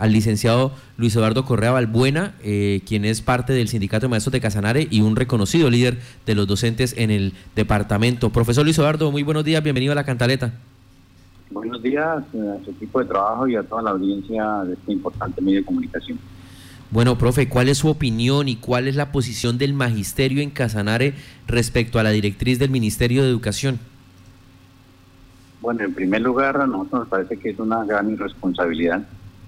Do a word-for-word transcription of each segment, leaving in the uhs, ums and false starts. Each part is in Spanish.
al licenciado Luis Eduardo Correa Balbuena, eh, quien es parte del Sindicato de Maestros de Casanare y un reconocido líder de los docentes en el departamento. Profesor Luis Eduardo, muy buenos días, bienvenido a La Cantaleta. Buenos días a su equipo de trabajo y a toda la audiencia de este importante medio de comunicación. Bueno, profe, ¿cuál es su opinión y cuál es la posición del magisterio en Casanare respecto a la directriz del Ministerio de Educación? Bueno, en primer lugar, a nosotros nos parece que es una gran irresponsabilidad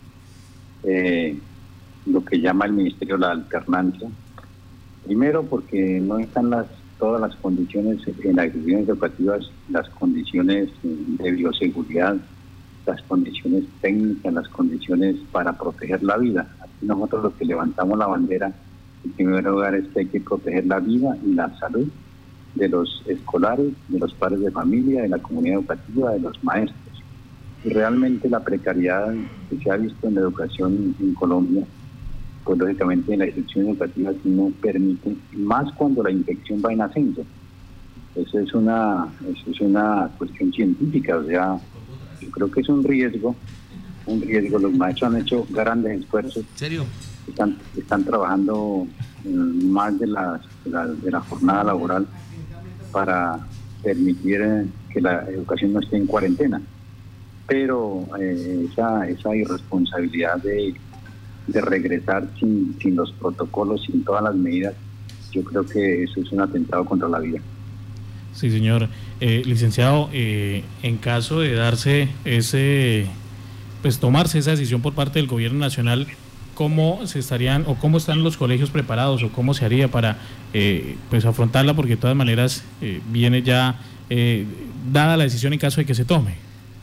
eh, lo que llama el Ministerio la alternancia. Primero, porque no están las todas las condiciones en las instituciones educativas, las condiciones de bioseguridad, las condiciones técnicas, las condiciones para proteger la vida. Aquí nosotros los que levantamos la bandera, en primer lugar, es que hay que proteger la vida y la salud de los escolares, de los padres de familia, de la comunidad educativa, de los maestros. Y realmente la precariedad que se ha visto en la educación en Colombia, pues lógicamente en la institución educativa no permite, más cuando la infección va en ascenso. Eso es una, eso es una cuestión científica, o sea, yo creo que es un riesgo, un riesgo. Los maestros han hecho grandes esfuerzos. ¿En serio? Están, están trabajando más de la, de la, de la jornada laboral para permitir que la educación no esté en cuarentena. Pero eh, esa, esa irresponsabilidad de de regresar sin, sin los protocolos, sin todas las medidas, yo creo que eso es un atentado contra la vida. Sí, señor. Eh, licenciado, eh, en caso de darse ese, pues tomarse esa decisión por parte del gobierno nacional, ¿cómo se estarían o cómo están los colegios preparados o cómo se haría para eh, pues afrontarla? Porque de todas maneras eh, viene ya eh, dada la decisión en caso de que se tome.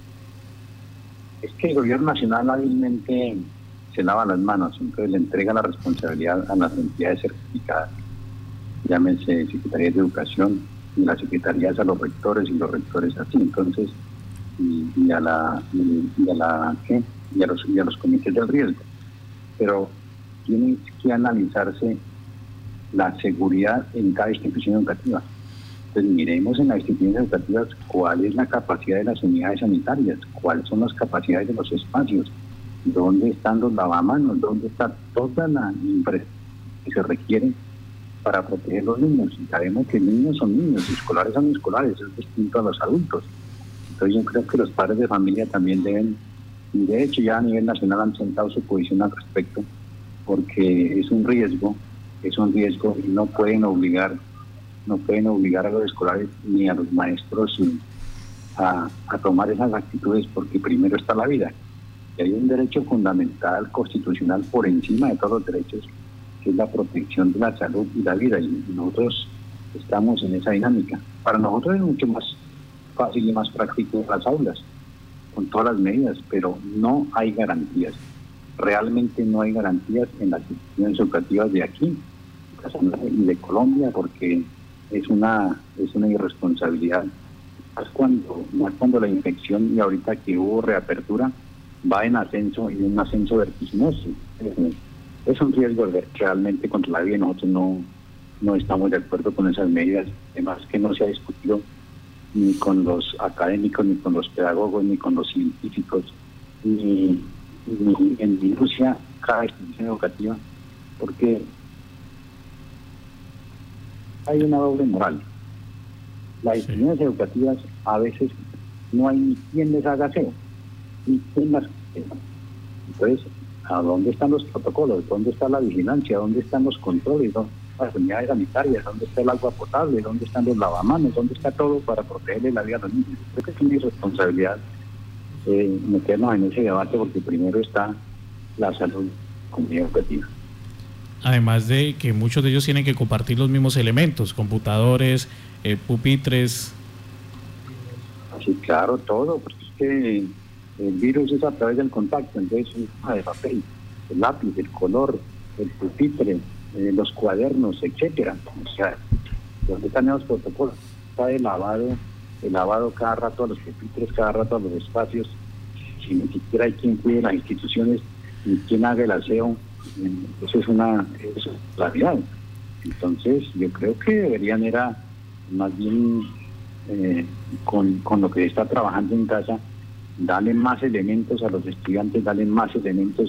Es que el gobierno nacional hábilmente se lava las manos, entonces le entrega la responsabilidad a las entidades certificadas, llámense Secretarías de Educación, y las secretarías a los rectores y los rectores así, entonces, y, y a la y, y a la ¿qué? Y a los y a los comités del riesgo. Pero tiene que analizarse la seguridad en cada institución educativa. Entonces miremos en las instituciones educativas cuál es la capacidad de las unidades sanitarias, cuáles son las capacidades de los espacios, dónde están los lavamanos, dónde está toda la infraestructura que se requiere para proteger a los niños. Y sabemos que niños son niños, escolares son escolares, es distinto a los adultos. Entonces yo creo que los padres de familia también deben, y de hecho ya a nivel nacional han sentado su posición al respecto, porque es un riesgo, es un riesgo y no pueden obligar, no pueden obligar a los escolares ni a los maestros a, a tomar esas actitudes, porque primero está la vida. Y hay un derecho fundamental, constitucional, por encima de todos los derechos, que es la protección de la salud y la vida, y nosotros estamos en esa dinámica. Para nosotros es mucho más fácil y más práctico las aulas, con todas las medidas, pero no hay garantías. Realmente no hay garantías en las instituciones educativas de aquí y de Colombia, porque es una, es una irresponsabilidad. Más cuando, más cuando la infección, y ahorita que hubo reapertura, va en ascenso y un ascenso vertiginoso. Es un riesgo realmente contra la vida y nosotros no, no estamos de acuerdo con esas medidas. Además que no se ha discutido ni con los académicos, ni con los pedagogos, ni con los científicos, ni, ni en minucia cada institución educativa, porque hay una doble moral. Las instituciones sí. educativas a veces no hay ni quien les haga aseo, ni quien las... Entonces, ¿a dónde están los protocolos? ¿Dónde está la vigilancia? ¿Dónde están los controles? ¿Dónde están las unidades sanitarias? ¿Dónde está el agua potable? ¿Dónde están los lavamanos? ¿Dónde está todo para protegerle la vida a los niños? Creo que es una irresponsabilidad eh, meternos en ese debate, porque primero está la salud comunidad educativa. Además de que muchos de ellos tienen que compartir los mismos elementos, computadores, eh, pupitres. Sí, claro, todo, porque es que el virus es a través del contacto, entonces es hoja de papel, el lápiz, el color, el pupitre, eh, los cuadernos, etcétera. O sea, donde están los protocolos, está el lavado, el lavado cada rato a los pupitres, cada rato a los espacios, si ni siquiera hay quien cuide las instituciones, ni quien haga el aseo, eso es una eso es claridad. Entonces yo creo que deberían era más bien eh, con, con lo que está trabajando en casa, darle más elementos a los estudiantes, darle más elementos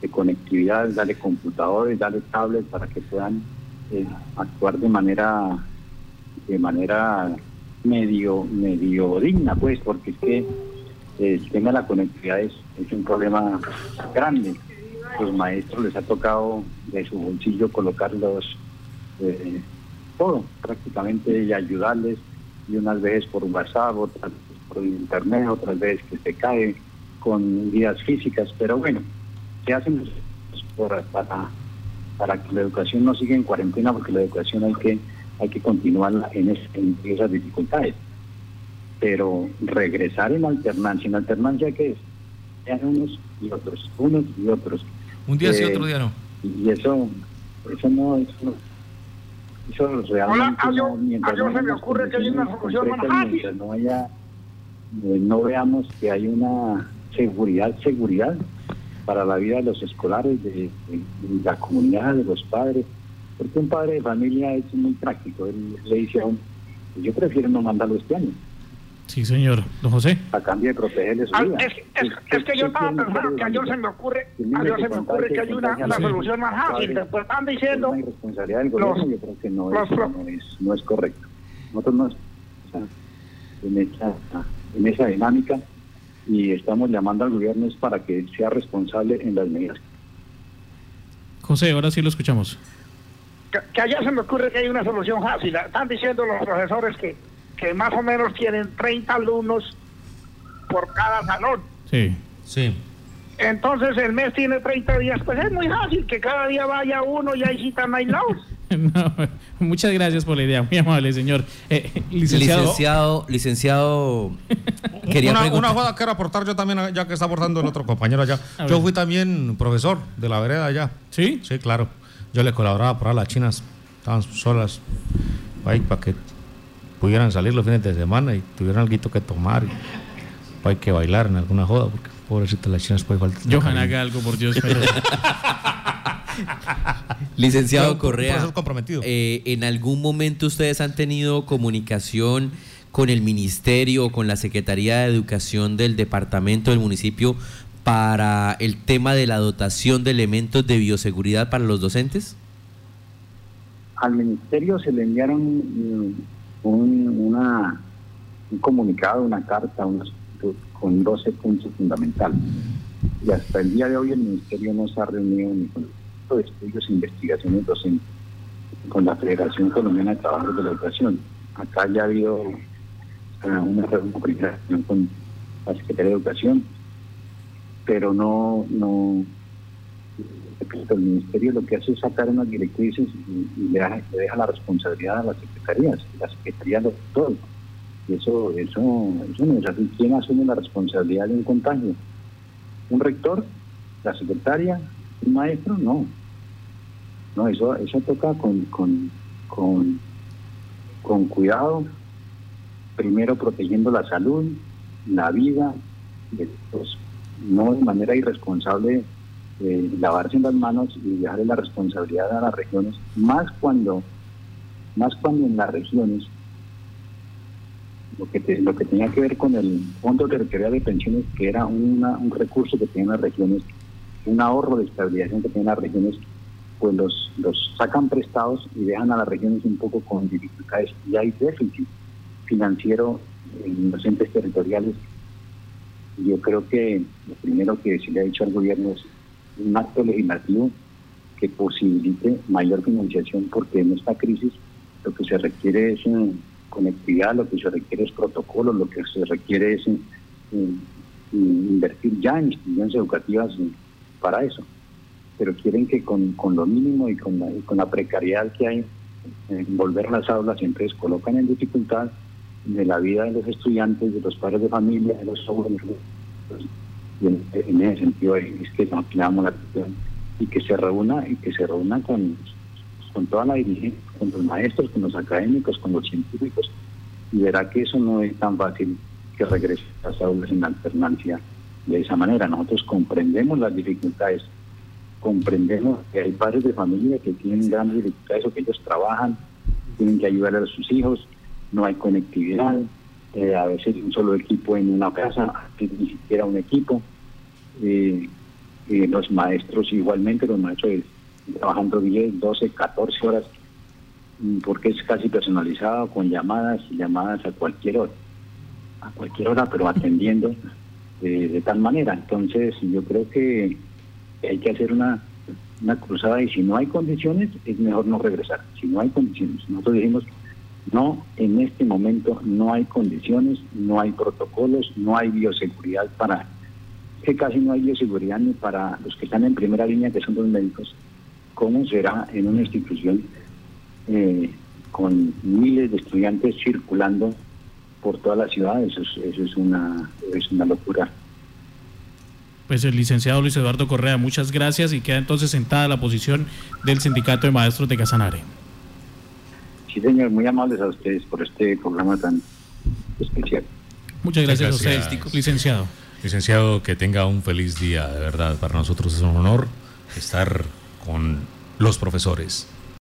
de conectividad, darle computadores, darle tablets para que puedan eh, actuar de manera de manera medio medio digna, pues, porque es que el tema de la conectividad es, es un problema grande. Los maestros les ha tocado de su bolsillo colocarlos eh, todo prácticamente y ayudarles, y unas veces por WhatsApp, otras por internet, otras veces que se cae con guías físicas, pero bueno, ¿qué hacen por, para, para que la educación no siga en cuarentena? Porque la educación hay que hay que continuarla en, es, en esas dificultades, pero regresar en alternancia, ¿en alternancia qué es? Ya unos y otros, unos y otros. Un día eh, sí, otro día no. Y eso, eso no, eso no, eso realmente Hola, no, mientras a yo no se me ocurre que hay una solución más fácil. mientras no haya, eh, no veamos que hay una seguridad, seguridad para la vida de los escolares, de, de, de la comunidad, de los padres, porque un padre de familia es muy práctico. Él le dice a un, yo prefiero no mandarlo este año. Sí, señor. Don José. A cambio de protegerle su Ah, vida. es, es, es que yo estaba pensando que a yo se me ocurre, a yo se me ocurre que hay una, una solución más fácil. Después están diciendo la irresponsabilidad del gobierno, yo creo que no es, no es, no es correcto. Nosotros no estamos en esa, en esa dinámica, y estamos llamando al gobierno es para que sea responsable en las medidas. José, ahora sí lo escuchamos. que, que allá se me ocurre que hay una solución fácil. Están diciendo los profesores que, que más o menos tienen treinta alumnos por cada salón. Sí. Sí. Entonces el mes tiene treinta días, pues es muy fácil que cada día vaya uno y ahí citan aislados. No, muchas gracias por la idea, muy amable, señor. Eh, licenciado. Licenciado, licenciado quería una, preguntar- una joda quiero aportar yo también, ya que está aportando el otro compañero allá. A Yo ver. fui también profesor de la vereda allá. ¿Sí? Sí, claro. Yo le colaboraba por ahí a las chinas, estaban solas ahí para que pudieran salir los fines de semana y tuvieran algo que tomar y para que bailar en alguna joda, porque pobrecitas las chinas puede faltar. Johan, haga algo, por Dios. Pero... Licenciado Pero, Correa, profesor comprometido. eh, ¿en algún momento ustedes han tenido comunicación con el Ministerio o con la Secretaría de Educación del departamento, del municipio, para el tema de la dotación de elementos de bioseguridad para los docentes? Al ministerio se le enviaron mm, un, una, un comunicado, una carta, unos, con doce puntos fundamentales. Y hasta el día de hoy el ministerio no se ha reunido ni con el Instituto de Estudios e Investigaciones Docentes, con la Federación Colombiana de Trabajadores de la Educación. Acá ya ha habido uh, una, una primera reunión con la Secretaría de Educación, pero no, no, el ministerio lo que hace es sacar unas directrices y, y le, deja, le deja la responsabilidad a las secretarías, la secretaría lo todo. Y eso, eso, eso no es así. ¿Quién asume la responsabilidad de un contagio? ¿Un rector? ¿La secretaria? ¿Un maestro? No. No, eso, eso toca con, con, con, con cuidado, primero protegiendo la salud, la vida de todos. No de manera irresponsable eh, lavarse las manos y dejarle la responsabilidad a las regiones, más cuando más cuando en las regiones lo que te, lo que tenía que ver con el Fondo Territorial de Pensiones, que era una, un recurso que tenían las regiones, un ahorro de estabilización que tienen las regiones, pues los, los sacan prestados y dejan a las regiones un poco con dificultades, y hay déficit financiero en los entes territoriales. Yo creo que lo primero que se le ha dicho al gobierno es un acto legislativo que posibilite mayor financiación, porque en esta crisis lo que se requiere es eh, conectividad, lo que se requiere es protocolo, lo que se requiere es eh, eh, invertir ya en instituciones educativas eh, para eso. Pero quieren que con, con lo mínimo y con, la, y con la precariedad que hay en volver las aulas, entonces colocan en dificultad de la vida de los estudiantes, de los padres de familia, de los abuelos. Y en, en ese sentido es que nos clamamos la atención y que se reúna y que se reúna con, con toda la dirigencia, con los maestros, con los académicos, con los científicos, y verá que eso no es tan fácil que regrese a las aulas en alternancia de esa manera. Nosotros comprendemos las dificultades, comprendemos que hay padres de familia que tienen grandes dificultades o que ellos trabajan, tienen que ayudar a sus hijos, no hay conectividad, eh, a veces un solo equipo en una casa, ni siquiera un equipo, eh, eh, los maestros igualmente, los maestros trabajando diez, doce, catorce horas, porque es casi personalizado, con llamadas y llamadas a cualquier hora, a cualquier hora, pero atendiendo eh, de tal manera. Entonces yo creo que hay que hacer una, una cruzada, y si no hay condiciones es mejor no regresar. Si no hay condiciones, nosotros dijimos, no, en este momento no hay condiciones, no hay protocolos, no hay bioseguridad para, que casi no hay bioseguridad ni para los que están en primera línea, que son los médicos. ¿Cómo será en una institución eh, con miles de estudiantes circulando por toda la ciudad? Eso es, eso es una, es una locura. Pues el licenciado Luis Eduardo Correa, muchas gracias, y queda entonces sentada la posición del Sindicato de Maestros de Casanare. Sí, señor, muy amables a ustedes por este programa tan especial. Muchas gracias, Muchas gracias. a usted, licenciado. Licenciado, que tenga un feliz día, de verdad. Para nosotros es un honor estar con los profesores.